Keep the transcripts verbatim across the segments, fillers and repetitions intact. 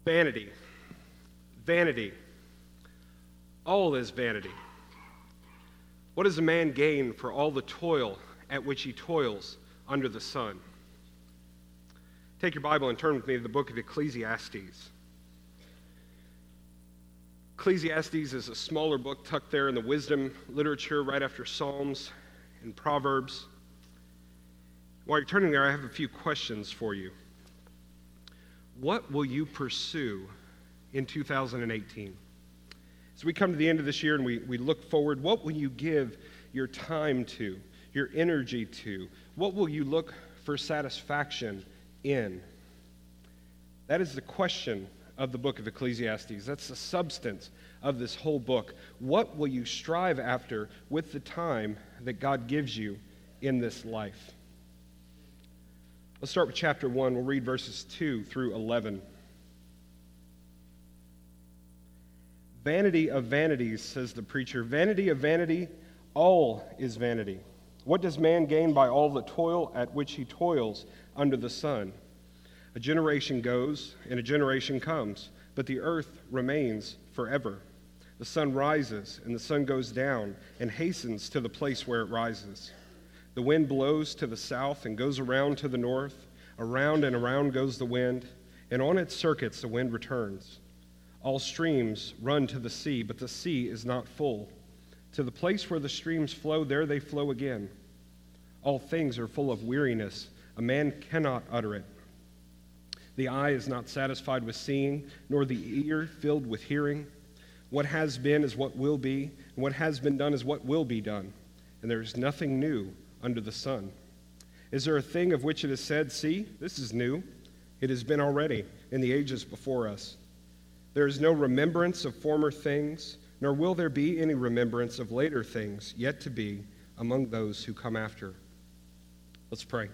Vanity. Vanity. All is vanity. What does a man gain for all the toil at which he toils under the sun? Take your Bible and turn with me to the book of Ecclesiastes. Ecclesiastes is a smaller book tucked there in the wisdom literature right after Psalms and Proverbs. While you're turning there, I have a few questions for you. What will you pursue in two thousand eighteen? As we come to the end of this year and we, we look forward, what will you give your time to, your energy to? What will you look for satisfaction in? That is the question of the book of Ecclesiastes. That's the substance of this whole book. What will you strive after with the time that God gives you in this life? Let's start with chapter one. We'll read verses two through eleven. Vanity of vanities, says the preacher. Vanity of vanity, all is vanity. What does man gain by all the toil at which he toils under the sun? A generation goes and a generation comes, but the earth remains forever. The sun rises and the sun goes down and hastens to the place where it rises. The wind blows to the south and goes around to the north. Around and around goes the wind, and on its circuits the wind returns. All streams run to the sea, but the sea is not full. To the place where the streams flow, there they flow again. All things are full of weariness. A man cannot utter it. The eye is not satisfied with seeing, nor the ear filled with hearing. What has been is what will be, and what has been done is what will be done. And there is nothing new under the sun. Is there a thing of which it is said, see, this is new? It has been already in the ages before us. There is no remembrance of former things, nor will there be any remembrance of later things yet to be among those who come after. Let's pray.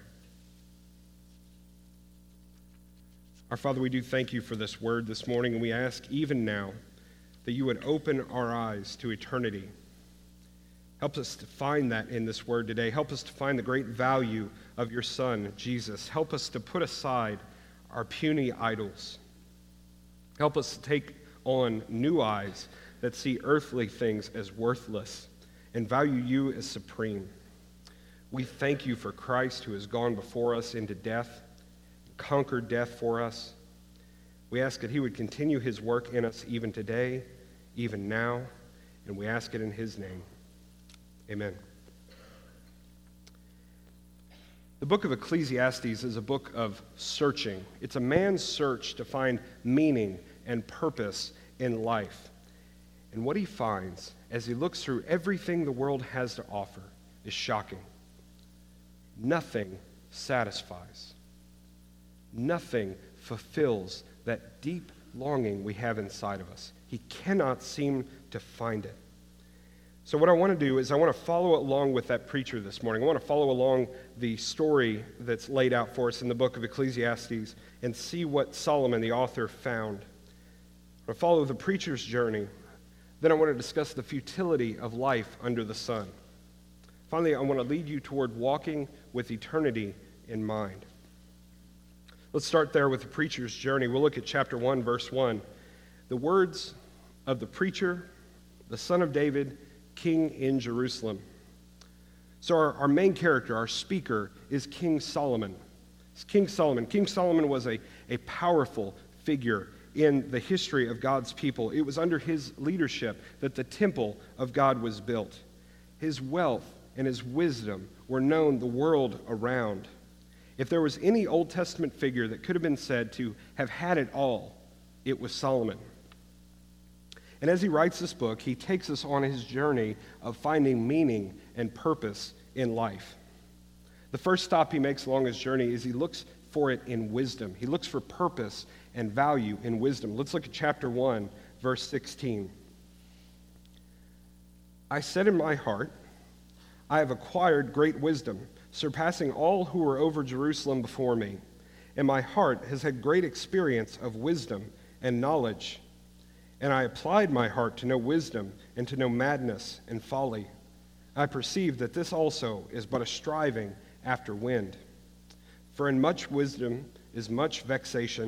Our Father, we do thank you for this word this morning, and we ask even now that you would open our eyes to eternity. Help us to find that in this word today. Help us to find the great value of your Son, Jesus. Help us to put aside our puny idols. Help us to take on new eyes that see earthly things as worthless and value you as supreme. We thank you for Christ who has gone before us into death, conquered death for us. We ask that he would continue his work in us even today, even now, and we ask it in his name. Amen. The book of Ecclesiastes is a book of searching. It's a man's search to find meaning and purpose in life. And what he finds as he looks through everything the world has to offer is shocking. Nothing satisfies. Nothing fulfills that deep longing we have inside of us. He cannot seem to find it. So what I want to do is I want to follow along with that preacher this morning. I want to follow along the story that's laid out for us in the book of Ecclesiastes and see what Solomon, the author, found. I follow the preacher's journey. Then I want to discuss the futility of life under the sun. Finally, I want to lead you toward walking with eternity in mind. Let's start there with the preacher's journey. We'll look at chapter one, verse one. The words of the preacher, the son of David, king in Jerusalem. So our, our main character, our speaker, is King Solomon. It's King Solomon. King Solomon was a, a powerful figure in the history of God's people. It was under his leadership that the temple of God was built. His wealth and his wisdom were known the world around. If there was any Old Testament figure that could have been said to have had it all, it was Solomon. And as he writes this book, he takes us on his journey of finding meaning and purpose in life. The first stop he makes along his journey is he looks for it in wisdom. He looks for purpose and value in wisdom. Let's look at chapter one, verse sixteen. I said in my heart, I have acquired great wisdom, surpassing all who were over Jerusalem before me. And my heart has had great experience of wisdom and knowledge. And I applied my heart to know wisdom and to know madness and folly. I perceive that this also is but a striving after wind. For in much wisdom is much vexation,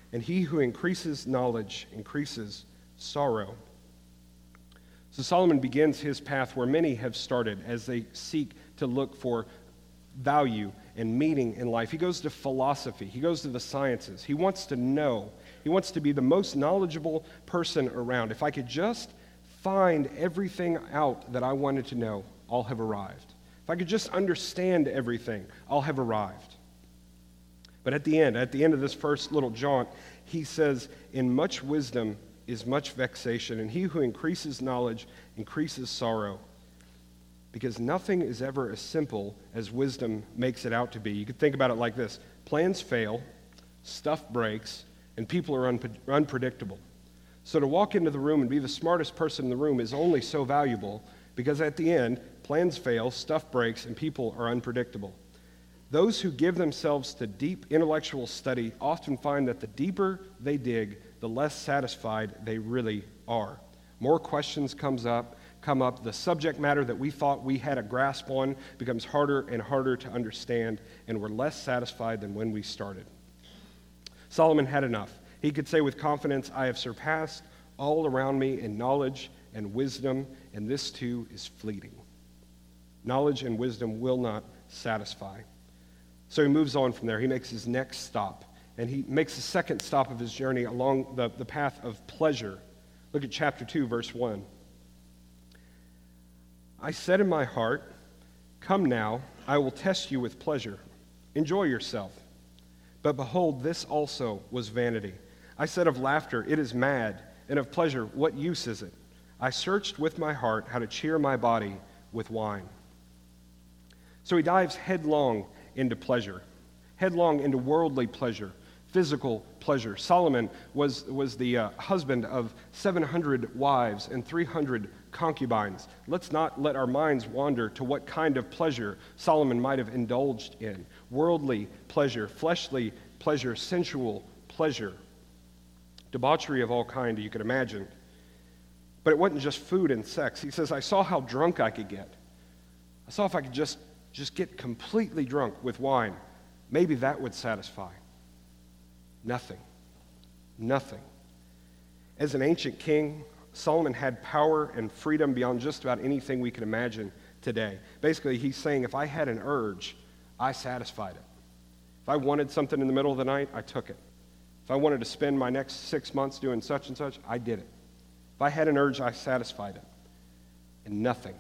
and he who increases knowledge increases sorrow. So Solomon begins his path where many have started as they seek to look for value and meaning in life. He goes to philosophy. He goes to the sciences. He wants to know. He wants to be the most knowledgeable person around. If I could just find everything out that I wanted to know, I'll have arrived. If I could just understand everything, I'll have arrived. But at the end, at the end of this first little jaunt, he says, in much wisdom is much vexation, and he who increases knowledge increases sorrow. Because nothing is ever as simple as wisdom makes it out to be. You could think about it like this. Plans fail, stuff breaks, and people are unpre- unpredictable. So to walk into the room and be the smartest person in the room is only so valuable because at the end, plans fail, stuff breaks, and people are unpredictable. Those who give themselves to deep intellectual study often find that the deeper they dig, the less satisfied they really are. More questions comes up, come up. The subject matter that we thought we had a grasp on becomes harder and harder to understand, and we're less satisfied than when we started. Solomon had enough. He could say with confidence, I have surpassed all around me in knowledge and wisdom, and this too is fleeting. Knowledge and wisdom will not satisfy. So he moves on from there. He makes his next stop, and he makes the second stop of his journey along the, the path of pleasure. Look at chapter two, verse one. I said in my heart, come now, I will test you with pleasure. Enjoy yourself. But behold, this also was vanity. I said of laughter, it is mad, and of pleasure, what use is it? I searched with my heart how to cheer my body with wine. So he dives headlong into pleasure, headlong into worldly pleasure, physical pleasure. Solomon was, was the uh, husband of seven hundred wives and three hundred concubines. Let's not let our minds wander to what kind of pleasure Solomon might have indulged in. Worldly pleasure, fleshly pleasure, sensual pleasure, debauchery of all kind you could imagine. But it wasn't just food and sex. He says, I saw how drunk I could get. I saw if I could just, just get completely drunk with wine. Maybe that would satisfy. Nothing. Nothing. As an ancient king, Solomon had power and freedom beyond just about anything we can imagine today. Basically, he's saying, if I had an urge, I satisfied it. If I wanted something in the middle of the night, I took it. If I wanted to spend my next six months doing such and such, I did it. If I had an urge, I satisfied it. And nothing.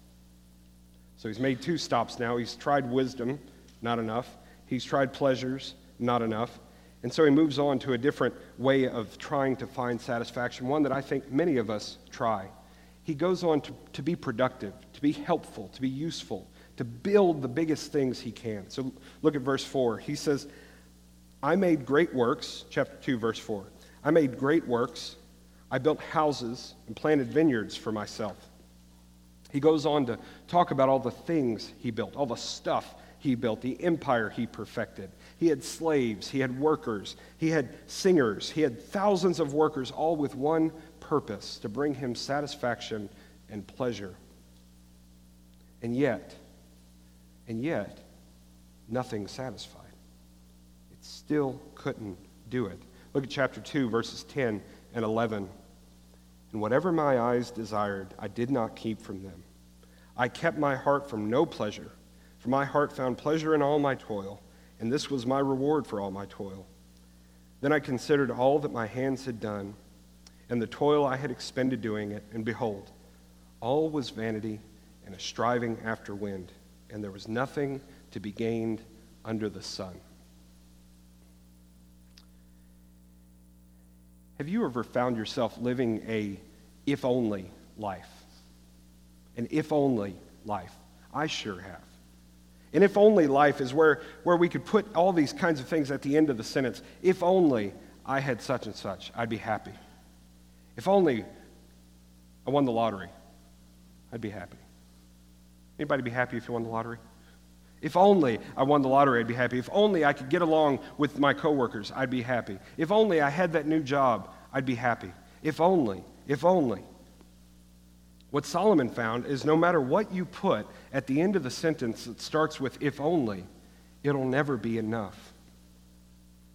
So he's made two stops now. He's tried wisdom, not enough. He's tried pleasures, not enough. And so he moves on to a different way of trying to find satisfaction, one that I think many of us try. He goes on to, to be productive, to be helpful, to be useful, to build the biggest things he can. So look at verse four. He says, I made great works, chapter two, verse four. I made great works. I built houses and planted vineyards for myself. He goes on to talk about all the things he built, all the stuff he built, the empire he perfected. He had slaves, he had workers, he had singers, he had thousands of workers, all with one purpose, to bring him satisfaction and pleasure. And yet, and yet, nothing satisfied. It still couldn't do it. Look at chapter two, verses ten and eleven. And whatever my eyes desired, I did not keep from them. I kept my heart from no pleasure, for my heart found pleasure in all my toil, and this was my reward for all my toil. Then I considered all that my hands had done, and the toil I had expended doing it, and behold, all was vanity and a striving after wind, and there was nothing to be gained under the sun. Have you ever found yourself living a if-only life? An if-only life. I sure have. An if-only life is where, where we could put all these kinds of things at the end of the sentence. If only I had such and such, I'd be happy. If only I won the lottery, I'd be happy. Anybody be happy if you won the lottery? If only I won the lottery, I'd be happy. If only I could get along with my coworkers, I'd be happy. If only I had that new job, I'd be happy. If only, if only. What Solomon found is no matter what you put at the end of the sentence that starts with if only, it'll never be enough.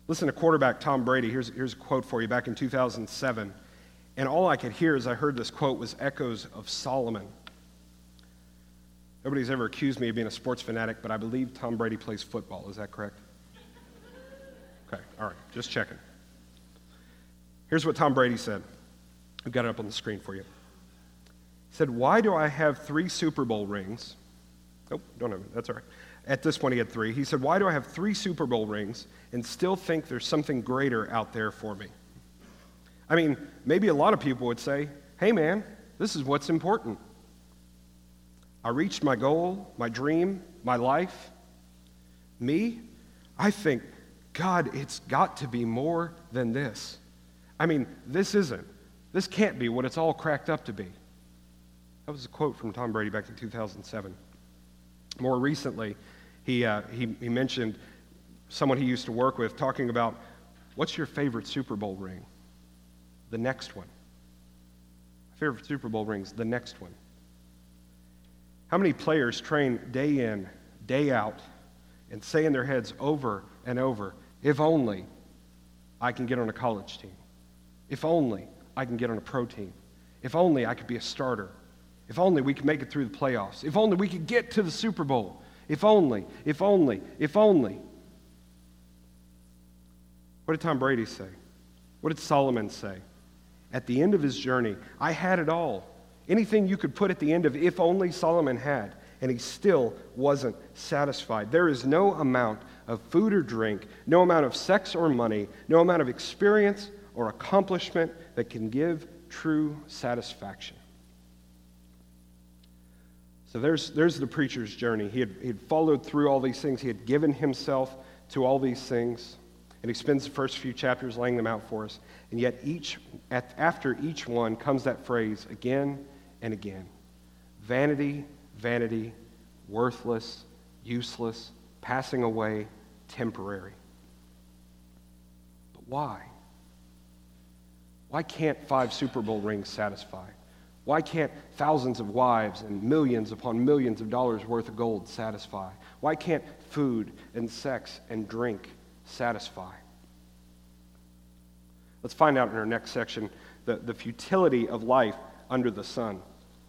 Listen to quarterback Tom Brady. Here's, here's a quote for you back in two thousand seven. And all I could hear as I heard this quote was echoes of Solomon. Nobody's ever accused me of being a sports fanatic, but I believe Tom Brady plays football. Is that correct? Okay, all right, just checking. Here's what Tom Brady said. I've got it up on the screen for you. He said, "Why do I have three Super Bowl rings?" Nope, don't have it. That's all right. At this point, he had three. He said, "Why do I have three Super Bowl rings and still think there's something greater out there for me?" I mean, maybe a lot of people would say, "Hey, man, this is what's important. I reached my goal, my dream, my life. Me, I think, God, it's got to be more than this. I mean, this isn't. This can't be what it's all cracked up to be." That was a quote from Tom Brady back in two thousand seven. More recently, he, uh, he, he mentioned someone he used to work with talking about, "What's your favorite Super Bowl ring?" The next one. My favorite Super Bowl ring's the next one. How many players train day in, day out, and say in their heads over and over, "If only I can get on a college team. If only I can get on a pro team. If only I could be a starter. If only we could make it through the playoffs. If only we could get to the Super Bowl. If only, if only, if only." What did Tom Brady say? What did Solomon say? At the end of his journey, I had it all. Anything you could put at the end of "if only" Solomon had, and he still wasn't satisfied. There is no amount of food or drink, no amount of sex or money, no amount of experience or accomplishment that can give true satisfaction. So there's, there's the preacher's journey. He had, he had followed through all these things. He had given himself to all these things. And he spends the first few chapters laying them out for us. And yet each, at, after each one comes that phrase again and again. Vanity, vanity, worthless, useless, passing away, temporary. But why? Why can't five Super Bowl rings satisfy? Why can't thousands of wives and millions upon millions of dollars worth of gold satisfy? Why can't food and sex and drink satisfy? Let's find out in our next section the, the futility of life under the sun.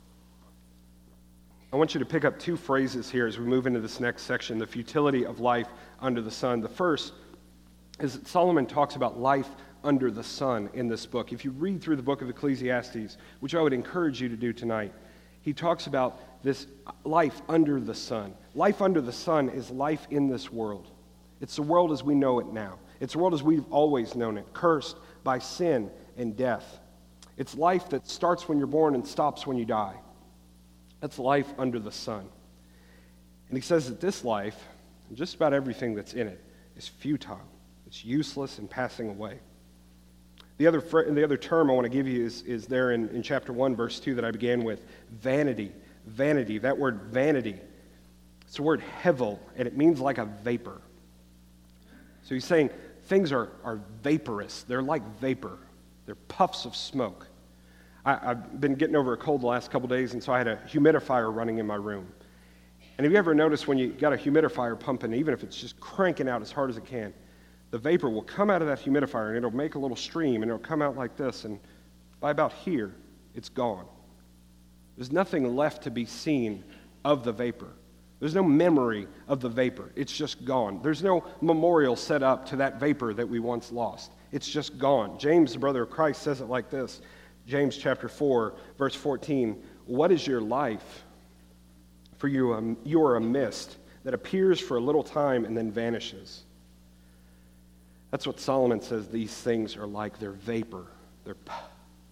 I want you to pick up two phrases here as we move into this next section, the futility of life under the sun. The first is that Solomon talks about life under the sun in this book. If you read through the book of Ecclesiastes, which I would encourage you to do tonight, he talks about this life under the sun. Life under the sun is life in this world. It's the world as we know it now. It's the world as we've always known it, cursed by sin and death. It's life that starts when you're born and stops when you die. That's life under the sun. And he says that this life, and just about everything that's in it, is futile. It's useless and passing away. The other, the other term I want to give you is, is there in, in chapter one, verse two that I began with, vanity. Vanity, that word vanity, it's the word hevel, and it means like a vapor. So he's saying things are, are vaporous. They're like vapor. They're puffs of smoke. I, I've been getting over a cold the last couple days, and so I had a humidifier running in my room. And have you ever noticed when you got a humidifier pumping, even if it's just cranking out as hard as it can, the vapor will come out of that humidifier, and it'll make a little stream, and it'll come out like this, and by about here, it's gone. There's nothing left to be seen of the vapor. There's no memory of the vapor. It's just gone. There's no memorial set up to that vapor that we once lost. It's just gone. James, the brother of Christ, says it like this. James chapter four, verse fourteen, "What is your life? For you, um, you are a mist that appears for a little time and then vanishes." That's what Solomon says these things are like. They're vapor. They're puff.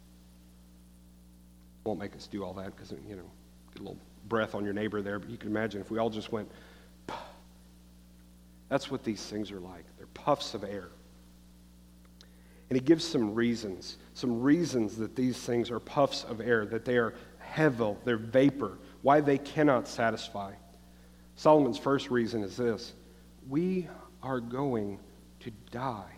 Won't make us do all that because, you know, get a little breath on your neighbor there, but you can imagine if we all just went, puff. That's what these things are like. They're puffs of air. And he gives some reasons, some reasons that these things are puffs of air, that they are hevel, they're vapor, why they cannot satisfy. Solomon's first reason is this: we are going to die.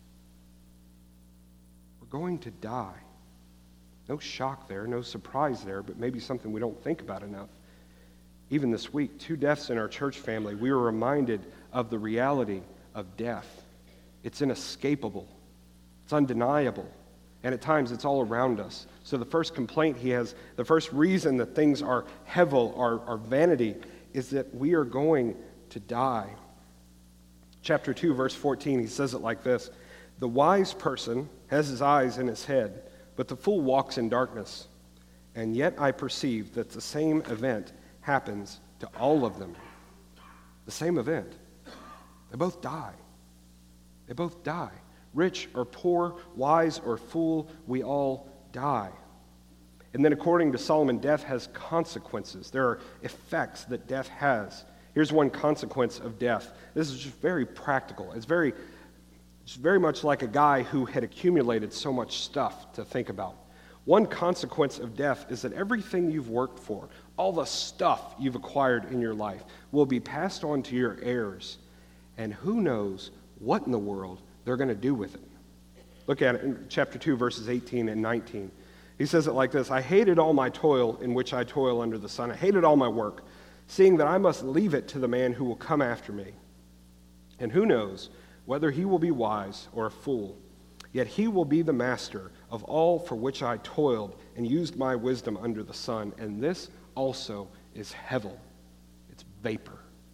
We're going to die. No shock there, no surprise there, but maybe something we don't think about enough. Even this week, two deaths in our church family, we were reminded of the reality of death. It's inescapable. It's undeniable. And at times it's all around us. So the first complaint he has, the first reason that things are hevel, are, are vanity, is that we are going to die. Chapter two, verse fourteen, he says it like this: "The wise person has his eyes in his head, but the fool walks in darkness. And yet I perceive that the same event happens to all of them." The same event. They both die. They both die. Rich or poor, wise or fool, we all die. And then according to Solomon, death has consequences. There are effects that death has. Here's one consequence of death. This is just very practical. It's very, it's very much like a guy who had accumulated so much stuff to think about. One consequence of death is that everything you've worked for, all the stuff you've acquired in your life, will be passed on to your heirs. And who knows what in the world they're going to do with it. Look at it in chapter two, verses eighteen and nineteen. He says it like this: "I hated all my toil in which I toil under the sun. I hated all my work, seeing that I must leave it to the man who will come after me. And who knows whether he will be wise or a fool. Yet he will be the master of all for which I toiled and used my wisdom under the sun. And this also is hevel." It's vapor.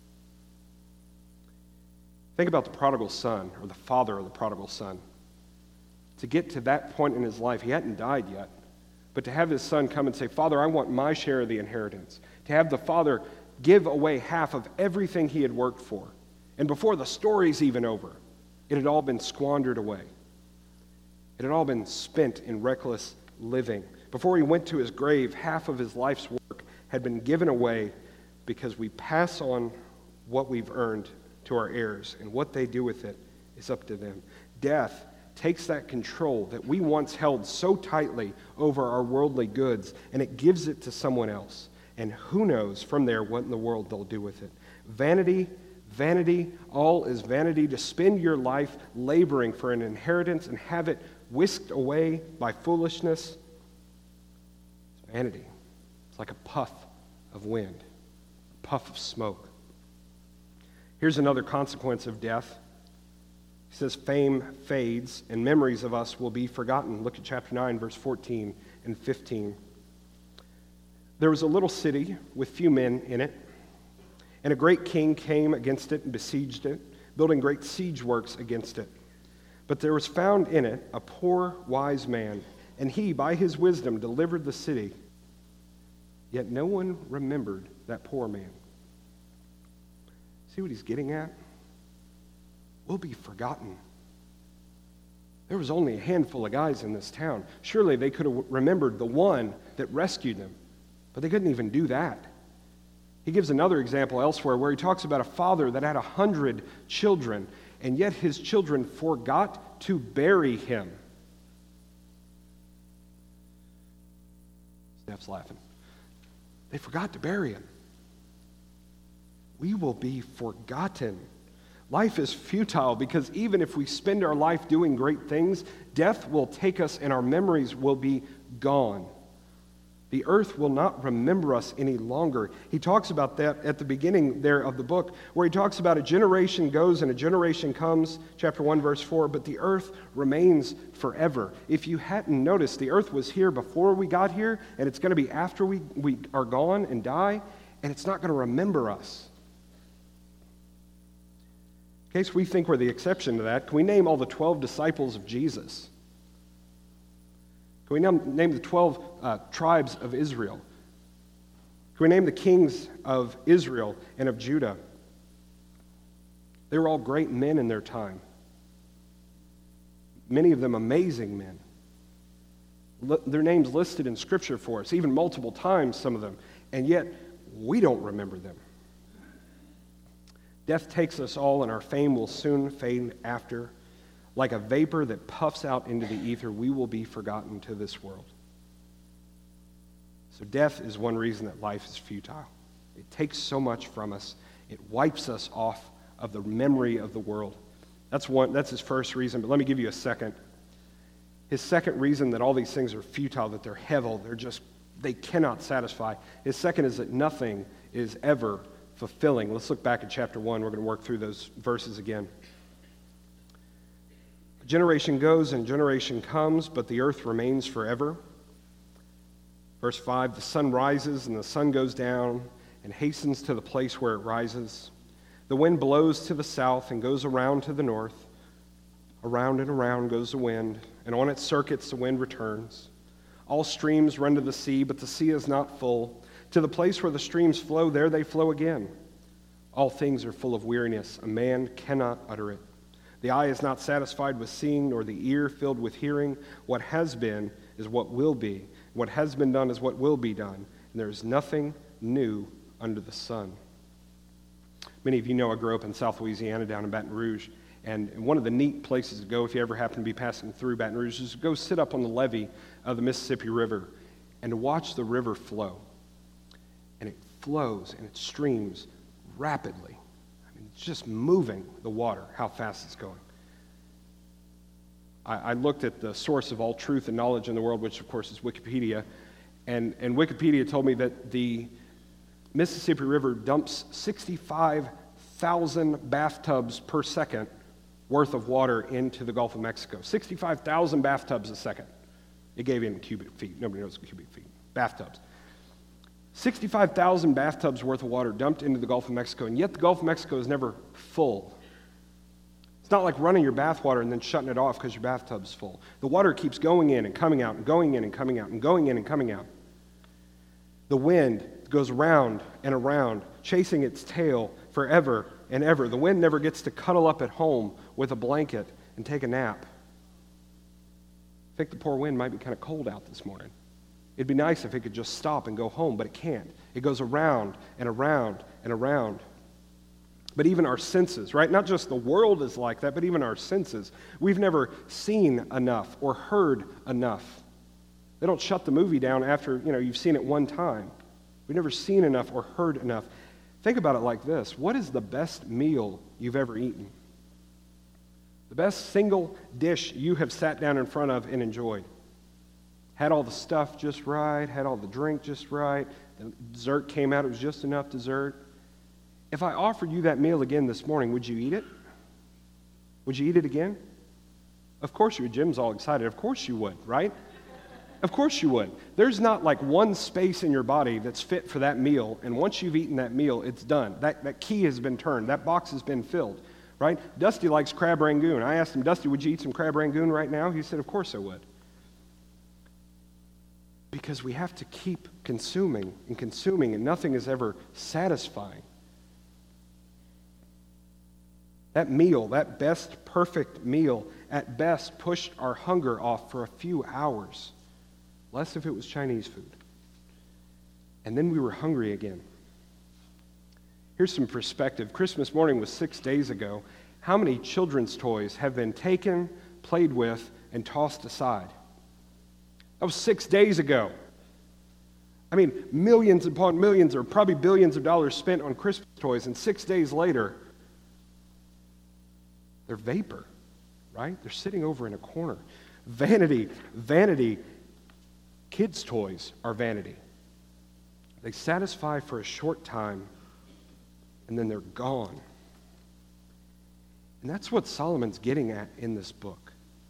Think about the prodigal son, or the father of the prodigal son. To get to that point in his life, he hadn't died yet, but to have his son come and say, "Father, I want my share of the inheritance." To have the father give away half of everything he had worked for. And before the story's even over, it had all been squandered away. It had all been spent in reckless living. Before he went to his grave, half of his life's work had been given away because we pass on what we've earned to our heirs, and what they do with it is up to them. Death takes that control that we once held so tightly over our worldly goods, and it gives it to someone else. And who knows from there what in the world they'll do with it. Vanity, vanity, all is vanity. To spend your life laboring for an inheritance and have it whisked away by foolishness, it's vanity. It's like a puff of wind, a puff of smoke. Here's another consequence of death. He says, "Fame fades, and memories of us will be forgotten." Look at chapter nine, verse fourteen and fifteen. "There was a little city with few men in it, and a great king came against it and besieged it, building great siege works against it. But there was found in it a poor wise man, and he, by his wisdom, delivered the city. Yet no one remembered that poor man." See what he's getting at? We'll be forgotten. There was only a handful of guys in this town. Surely they could have remembered the one that rescued them, but they couldn't even do that. He gives another example elsewhere where he talks about a father that had a hundred children, and yet his children forgot to bury him. Steph's laughing. They forgot to bury him. We will be forgotten. Life is futile because even if we spend our life doing great things, death will take us and our memories will be gone. The earth will not remember us any longer. He talks about that at the beginning there of the book, where he talks about a generation goes and a generation comes, chapter one, verse four, but the earth remains forever. If you hadn't noticed, the earth was here before we got here, and it's going to be after we, we are gone and die, and it's not going to remember us. In case we think we're the exception to that, can we name all the twelve disciples of Jesus? Can we name, name the twelve uh, tribes of Israel? Can we name the kings of Israel and of Judah? They were all great men in their time. Many of them amazing men. L- their names listed in Scripture for us, even multiple times, some of them, and yet we don't remember them. Death takes us all, and our fame will soon fade after. Like a vapor that puffs out into the ether, we will be forgotten to this world. So death is one reason that life is futile. It takes so much from us. It wipes us off of the memory of the world. That's one. That's his first reason, but let me give you a second. His second reason that all these things are futile, that they're hevel, they're just, they cannot satisfy. His second is that nothing is ever fulfilling. Let's look back at chapter one. We're going to work through those verses again. A generation goes and a generation comes, but the earth remains forever. Verse five, the sun rises and the sun goes down and hastens to the place where it rises. The wind blows to the south and goes around to the north. Around and around goes the wind, and on its circuits the wind returns. All streams run to the sea, but the sea is not full. To the place where the streams flow, there they flow again. All things are full of weariness. A man cannot utter it. The eye is not satisfied with seeing, nor the ear filled with hearing. What has been is what will be. What has been done is what will be done. And there is nothing new under the sun. Many of you know I grew up in South Louisiana down in Baton Rouge. And one of the neat places to go if you ever happen to be passing through Baton Rouge is to go sit up on the levee of the Mississippi River and to watch the river flow. And it flows and it streams rapidly. I mean, it's just moving the water, how fast it's going. I, I looked at the source of all truth and knowledge in the world, which of course is Wikipedia. And, and Wikipedia told me that the Mississippi River dumps sixty-five thousand bathtubs per second worth of water into the Gulf of Mexico. sixty-five thousand bathtubs a second. It gave in cubic feet. Nobody knows cubic feet. Bathtubs. sixty-five thousand bathtubs worth of water dumped into the Gulf of Mexico, and yet the Gulf of Mexico is never full. It's not like running your bathwater and then shutting it off because your bathtub's full. The water keeps going in and coming out and going in and coming out and going in and coming out. The wind goes around and around, chasing its tail forever and ever. The wind never gets to cuddle up at home with a blanket and take a nap. I think the poor wind might be kind of cold out this morning. It'd be nice if it could just stop and go home, but it can't. It goes around and around and around. But even our senses, right? Not just the world is like that, but even our senses. We've never seen enough or heard enough. They don't shut the movie down after, you know, you've seen it one time. We've never seen enough or heard enough. Think about it like this. What is the best meal you've ever eaten? The best single dish you have sat down in front of and enjoyed. Had all the stuff just right, had all the drink just right, the dessert came out, it was just enough dessert. If I offered you that meal again this morning, would you eat it? Would you eat it again? Of course you would. Jim's all excited. Of course you would, right? Of course you would. There's not like one space in your body that's fit for that meal, and once you've eaten that meal, it's done. That, that key has been turned. That box has been filled, right? Dusty likes crab rangoon. I asked him, Dusty, would you eat some crab rangoon right now? He said, of course I would. Because we have to keep consuming and consuming, and nothing is ever satisfying. That meal, that best perfect meal, at best pushed our hunger off for a few hours. Less if it was Chinese food. And then we were hungry again. Here's some perspective. Christmas morning was six days ago. How many children's toys have been taken, played with, and tossed aside? That was six days ago. I mean, millions upon millions, or probably billions of dollars spent on Christmas toys, and six days later, they're vapor, right? They're sitting over in a corner. Vanity, vanity. Kids' toys are vanity. They satisfy for a short time, and then they're gone. And that's what Solomon's getting at in this book.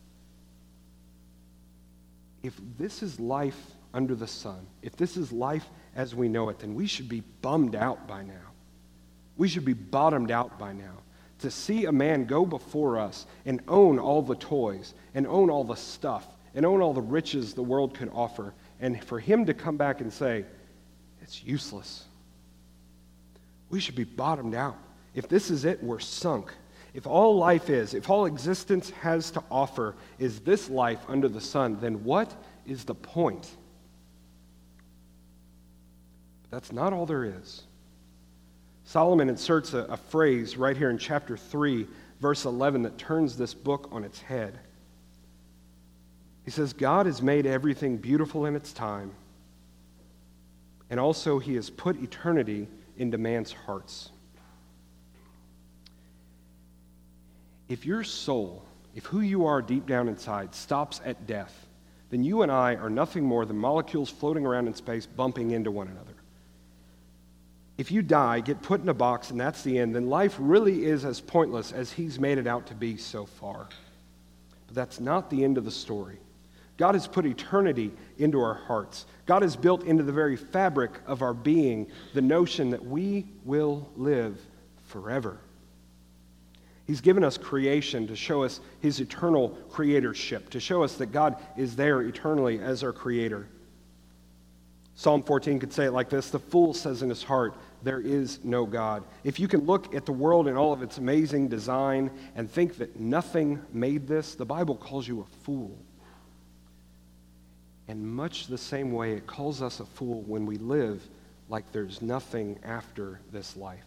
If this is life under the sun, if this is life as we know it, then we should be bummed out by now. We should be bottomed out by now. To see a man go before us and own all the toys, and own all the stuff, and own all the riches the world could offer, and for him to come back and say, it's useless. We should be bottomed out. If this is it, we're sunk. If all life is, if all existence has to offer is this life under the sun, then what is the point? But that's not all there is. Solomon inserts a, a phrase right here in chapter three, verse eleven, that turns this book on its head. He says, God has made everything beautiful in its time, and also he has put eternity into man's hearts. If your soul, if who you are deep down inside stops at death, then you and I are nothing more than molecules floating around in space bumping into one another. If you die, get put in a box, and that's the end, then life really is as pointless as he's made it out to be so far. But But that's not the end of the story. God has put eternity into our hearts. God has built into the very fabric of our being the notion that we will live forever. He's given us creation to show us his eternal creatorship, to show us that God is there eternally as our creator. Psalm fourteen could say it like this: the fool says in his heart, there is no God. If you can look at the world in all of its amazing design and think that nothing made this, the Bible calls you a fool. And much the same way it calls us a fool when we live like there's nothing after this life.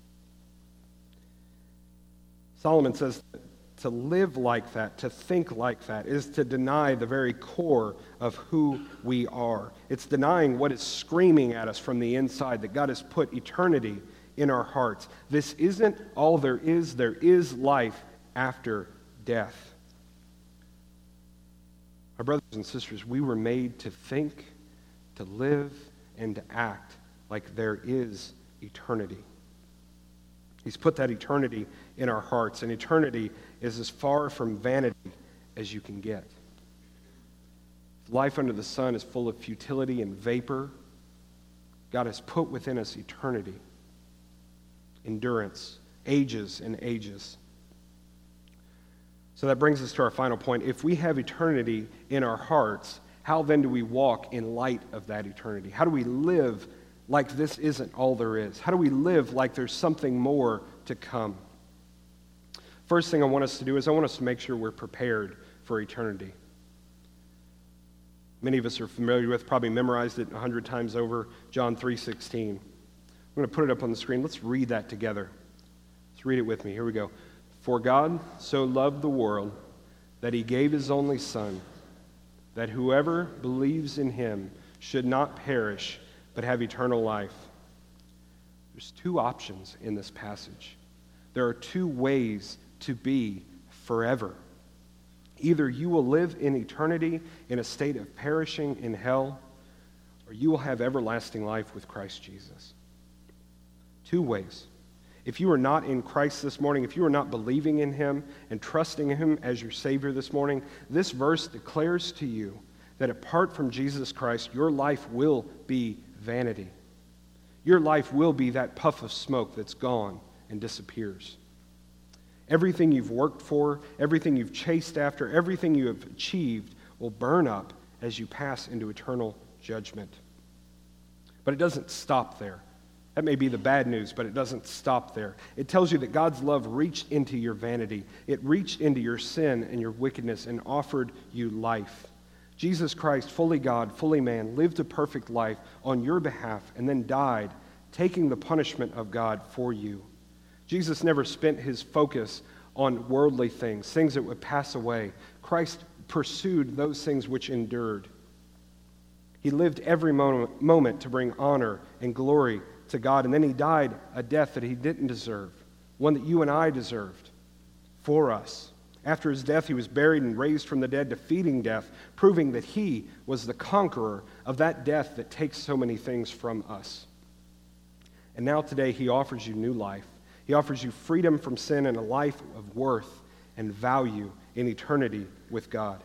Solomon says to live like that, to think like that, is to deny the very core of who we are. It's denying what is screaming at us from the inside, that God has put eternity in our hearts. This isn't all there is. There is life after death. My brothers and sisters, we were made to think, to live, and to act like there is eternity. He's put that eternity in our hearts, and eternity is as far from vanity as you can get. Life under the sun is full of futility and vapor. God has put within us eternity, endurance, ages and ages. So that brings us to our final point. If we have eternity in our hearts, how then do we walk in light of that eternity? How do we live like this isn't all there is? How do we live like there's something more to come? First thing I want us to do is I want us to make sure we're prepared for eternity. Many of us are familiar with, probably memorized it a hundred times over, John three sixteen. I'm going to put it up on the screen. Let's read that together. Let's read it with me. Here we go. For God so loved the world that he gave his only Son, that whoever believes in him should not perish, but have eternal life. There's two options in this passage. There are two ways to be forever. Either you will live in eternity in a state of perishing in hell, or you will have everlasting life with Christ Jesus. Two ways. If you are not in Christ this morning, if you are not believing in him and trusting him as your Savior this morning, this verse declares to you that apart from Jesus Christ, your life will be vanity. Your life will be that puff of smoke that's gone and disappears. Everything you've worked for, everything you've chased after, everything you have achieved will burn up as you pass into eternal judgment. But it doesn't stop there. That may be the bad news, but it doesn't stop there. It tells you that God's love reached into your vanity. It reached into your sin and your wickedness and offered you life. Jesus Christ, fully God, fully man, lived a perfect life on your behalf and then died, taking the punishment of God for you. Jesus never spent his focus on worldly things, things that would pass away. Christ pursued those things which endured. He lived every moment, moment to bring honor and glory to God, and then he died a death that he didn't deserve, one that you and I deserved for us. After his death, he was buried and raised from the dead, defeating death, proving that he was the conqueror of that death that takes so many things from us. And now today, he offers you new life. He offers you freedom from sin and a life of worth and value in eternity with God.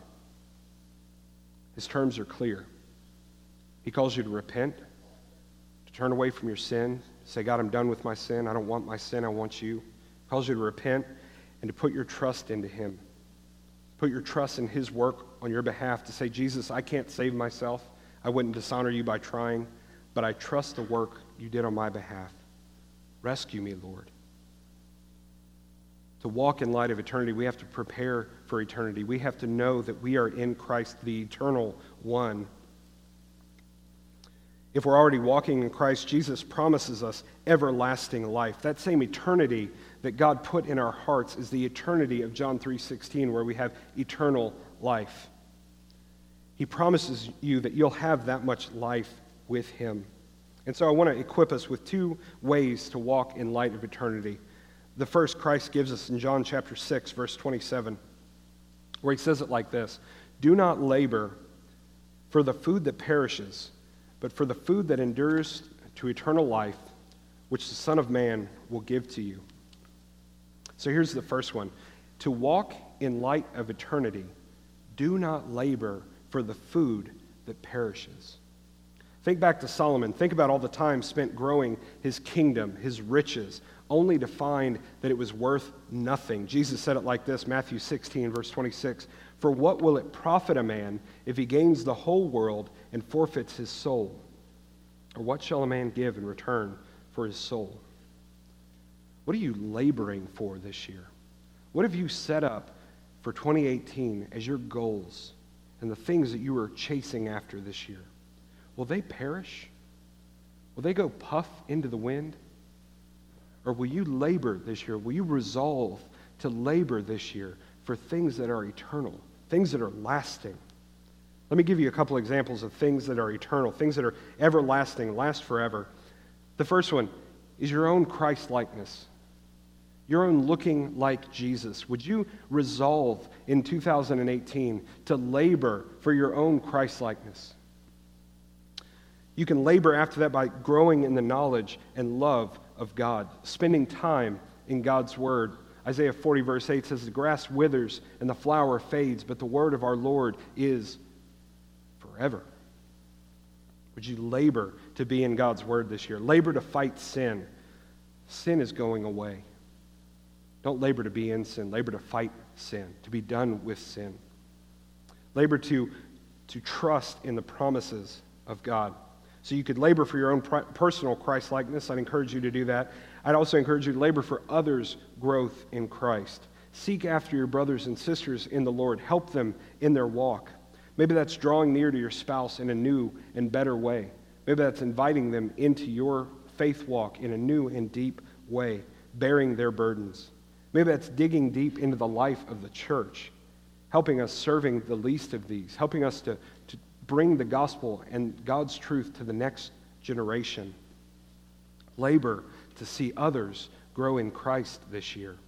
His terms are clear. He calls you to repent, to turn away from your sin, say, God, I'm done with my sin. I don't want my sin. I want you. He calls you to repent and to put your trust into him. Put your trust in his work on your behalf to say, Jesus, I can't save myself. I wouldn't dishonor you by trying, but I trust the work you did on my behalf. Rescue me, Lord. To walk in light of eternity, we have to prepare for eternity. We have to know that we are in Christ, the eternal one. If we're already walking in Christ, Jesus promises us everlasting life. That same eternity that God put in our hearts is the eternity of John three sixteen, where we have eternal life. He promises you that you'll have that much life with him. And so I want to equip us with two ways to walk in light of eternity. The first Christ gives us in John chapter six, verse twenty-seven, where he says it like this: do not labor for the food that perishes, but for the food that endures to eternal life, which the Son of Man will give to you. So here's the first one. To walk in light of eternity, do not labor for the food that perishes. Think back to Solomon. Think about all the time spent growing his kingdom, his riches, only to find that it was worth nothing. Jesus said it like this, Matthew sixteen, verse twenty-six, "For what will it profit a man if he gains the whole world and forfeits his soul? Or what shall a man give in return for his soul?" What are you laboring for this year? What have you set up for twenty eighteen as your goals and the things that you are chasing after this year? Will they perish? Will they go puff into the wind? Or will you labor this year? Will you resolve to labor this year for things that are eternal, things that are lasting? Let me give you a couple examples of things that are eternal, things that are everlasting, last forever. The first one is your own Christ-likeness, your own looking like Jesus. Would you resolve in two thousand eighteen to labor for your own Christ-likeness? You can labor after that by growing in the knowledge and love of God, spending time in God's Word. Isaiah forty, verse eight says, "The grass withers and the flower fades, but the word of our Lord is forever." Would you labor to be in God's Word this year? Labor to fight sin. Sin is going away. Don't labor to be in sin. Labor to fight sin, to be done with sin. Labor to, to trust in the promises of God. So you could labor for your own personal Christ-likeness. I'd encourage you to do that. I'd also encourage you to labor for others' growth in Christ. Seek after your brothers and sisters in the Lord. Help them in their walk. Maybe that's drawing near to your spouse in a new and better way. Maybe that's inviting them into your faith walk in a new and deep way, bearing their burdens. Maybe that's digging deep into the life of the church, helping us serving the least of these, helping us to, to bring the gospel and God's truth to the next generation. Labor to see others grow in Christ this year.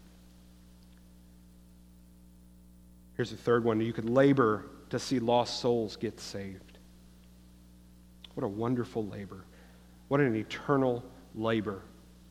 Here's the third one. You could labor to see lost souls get saved. What a wonderful labor. What an eternal labor.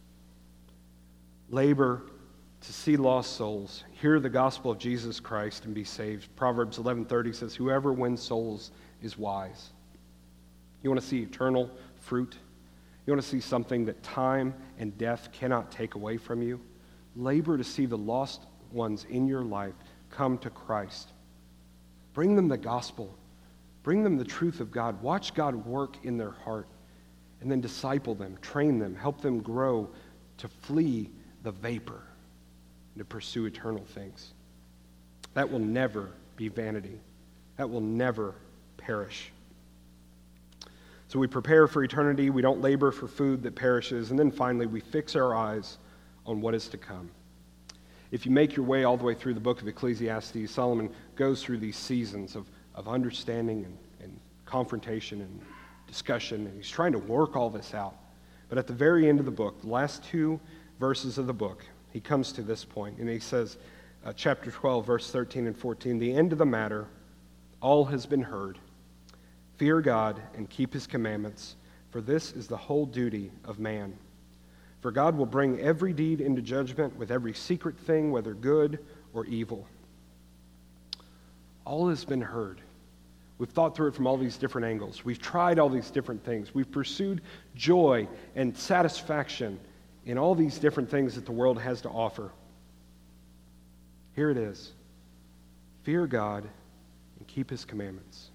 Labor to see lost souls, hear the gospel of Jesus Christ and be saved. Proverbs eleven thirty says, "Whoever wins souls is wise." You want to see eternal fruit? You want to see something that time and death cannot take away from you? Labor to see the lost ones in your life come to Christ. Bring them the gospel. Bring them the truth of God. Watch God work in their heart. And then disciple them, train them, help them grow to flee the vapor and to pursue eternal things. That will never be vanity. That will never perish. So we prepare for eternity. We don't labor for food that perishes. And then finally, we fix our eyes on what is to come. If you make your way all the way through the book of Ecclesiastes, Solomon goes through these seasons of, of understanding and, and confrontation and discussion, and he's trying to work all this out. But at the very end of the book, the last two verses of the book, he comes to this point, and he says, uh, chapter twelve, verse thirteen and fourteen, "The end of the matter, all has been heard. Fear God and keep his commandments, for this is the whole duty of man. For God will bring every deed into judgment with every secret thing, whether good or evil." All has been heard. We've thought through it from all these different angles. We've tried all these different things. We've pursued joy and satisfaction in all these different things that the world has to offer. Here it is. Fear God and keep his commandments.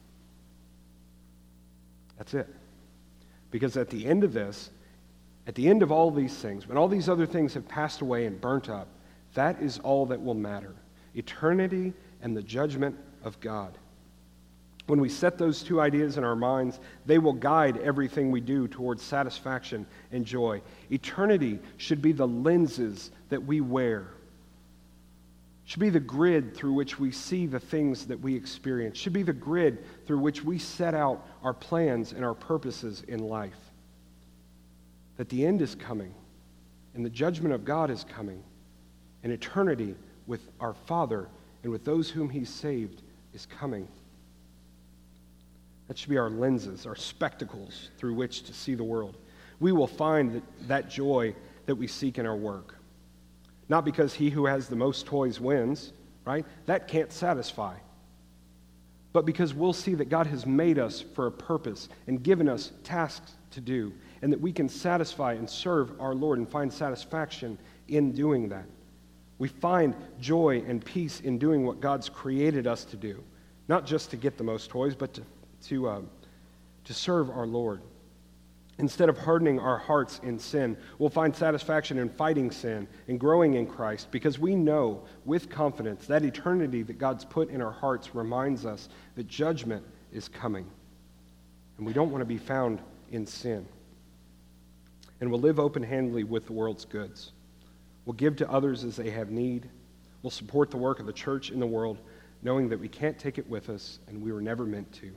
That's it. Because at the end of this, at the end of all these things, when all these other things have passed away and burnt up, that is all that will matter. Eternity and the judgment of God. When we set those two ideas in our minds, they will guide everything we do towards satisfaction and joy. Eternity should be the lenses that we wear. Should be the grid through which we see the things that we experience. Should be the grid through which we set out our plans and our purposes in life. That the end is coming, and the judgment of God is coming, and eternity with our Father and with those whom He saved is coming. That should be our lenses, our spectacles through which to see the world. We will find that, that joy that we seek in our work. Not because he who has the most toys wins, right? That can't satisfy. But because we'll see that God has made us for a purpose and given us tasks to do, and that we can satisfy and serve our Lord and find satisfaction in doing that. We find joy and peace in doing what God's created us to do, not just to get the most toys, but to, to, um, to serve our Lord. Instead of hardening our hearts in sin, we'll find satisfaction in fighting sin and growing in Christ, because we know with confidence that eternity that God's put in our hearts reminds us that judgment is coming. And we don't want to be found in sin. And we'll live open-handedly with the world's goods. We'll give to others as they have need. We'll support the work of the church in the world, knowing that we can't take it with us and we were never meant to.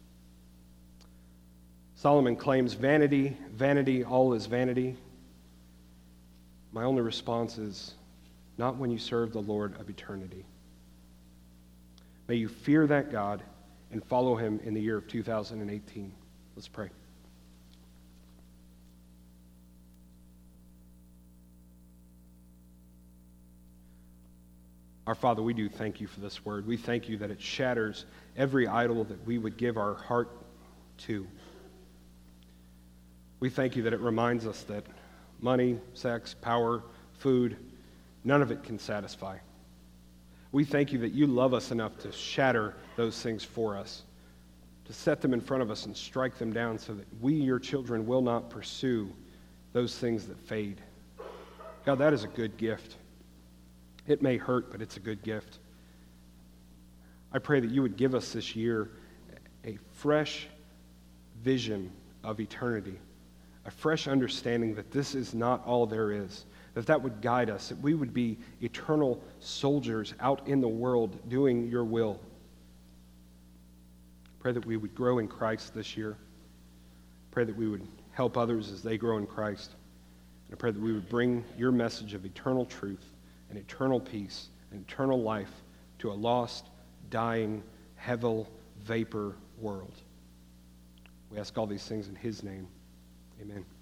Solomon claims, vanity, vanity, all is vanity. My only response is, not when you serve the Lord of eternity. May you fear that God and follow him in the year of two thousand eighteen. Let's pray. Our Father, we do thank you for this word. We thank you that it shatters every idol that we would give our heart to. We thank you that it reminds us that money, sex, power, food, none of it can satisfy. We thank you that you love us enough to shatter those things for us, to set them in front of us and strike them down so that we, your children, will not pursue those things that fade. God, that is a good gift. It may hurt, but it's a good gift. I pray that you would give us this year a fresh vision of eternity, a fresh understanding that this is not all there is, that that would guide us, that we would be eternal soldiers out in the world doing your will. Pray that we would grow in Christ this year. Pray that we would help others as they grow in Christ. And I pray that we would bring your message of eternal truth and eternal peace and eternal life to a lost, dying, hevel, vapor world. We ask all these things in his name. Amen.